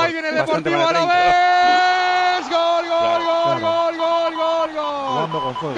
Ahí viene el Deportivo Alavés. Gol, gol, gol, gol, gol, gol, gol.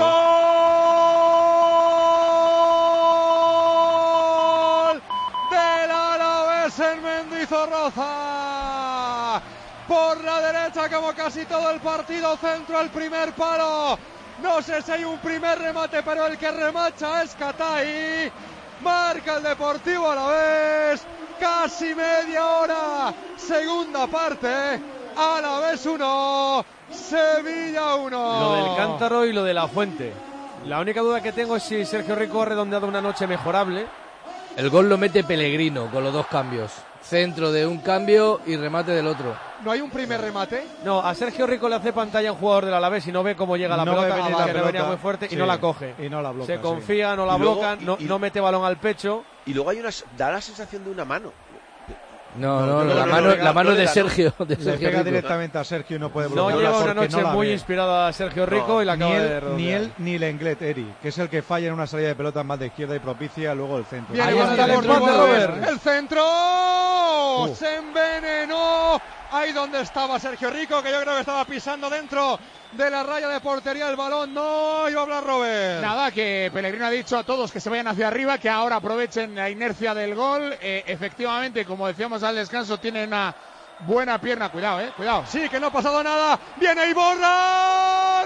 Gol del Alavés en Mendizorroza. Por la derecha, como casi todo el partido, centro al primer palo. No sé si hay un primer remate, pero el que remacha es Catay. Marca el Deportivo Alavés. Casi media hora. Segunda parte. Alavés 1, Sevilla 1. Lo del Cántaro y lo de La Fuente. La única duda que tengo es si Sergio Rico ha redondeado una noche mejorable. El gol lo mete Pellegrino con los dos cambios. Centro de un cambio y remate del otro. ¿No hay un primer remate? No, a Sergio Rico le hace pantalla a un jugador del Alavés y no ve cómo llega la pelota, que le venía muy fuerte y no la coge. Y no la bloca, se confía, no la blocan, no mete balón al pecho. Y luego da la sensación de una mano. No, la mano de Sergio. Le pega directamente a Sergio y no puede bloquear. No lleva una noche muy inspirada a Sergio Rico y la acaba de redondear. Ni él ni Lenglet, Eri, que es el que falla en una salida de pelota más de izquierda y propicia luego el centro. Ahí está el empate, Robert. El centro se envenenó. Ahí donde estaba Sergio Rico, que yo creo que estaba pisando dentro de la raya de portería el balón. No iba a hablar Robert. Nada, que Pellegrino ha dicho a todos que se vayan hacia arriba, que ahora aprovechen la inercia del gol. Efectivamente, como decíamos al descanso, tiene una buena pierna. Cuidado, cuidado. Sí, que no ha pasado nada. Viene Iborra.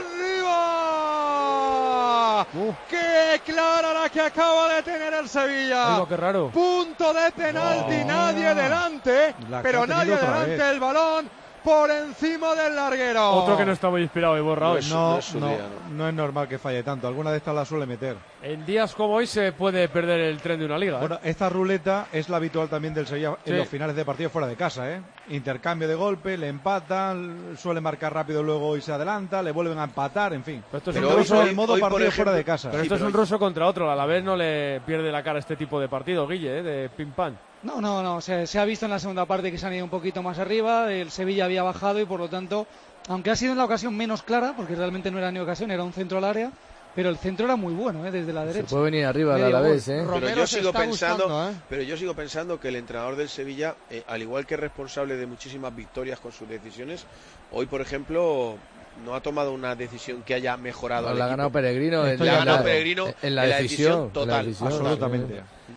¡Arriba! ¡Qué clara la que acaba de tener el Sevilla! Algo que raro. Punto de penalti, nadie delante, pero nadie delante, el balón por encima del larguero. Otro que no está muy inspirado, Iborra hoy. No es normal que falle tanto. Alguna de estas la suele meter. En días como hoy se puede perder el tren de una liga. Bueno, esta ruleta es la habitual también del Sevilla en los finales de partido fuera de casa. Intercambio de golpe, le empatan, suele marcar rápido luego y se adelanta, le vuelven a empatar, en fin. Pero esto es un ruso en modo partido fuera de casa. Pero esto es un ruso contra otro. A la vez no le pierde la cara a este tipo de partido, Guille, de pim pam. No, se ha visto en la segunda parte que se han ido un poquito más arriba, el Sevilla había bajado y por lo tanto, aunque ha sido en la ocasión menos clara, porque realmente no era ni ocasión, era un centro al área, pero el centro era muy bueno, desde la derecha. Se puede venir arriba a la vez, Pero yo sigo pensando que el entrenador del Sevilla, al igual que es responsable de muchísimas victorias con sus decisiones, hoy por ejemplo no ha tomado una decisión que haya mejorado al equipo. La ha ganado Pellegrino en la decisión total. Absolutamente.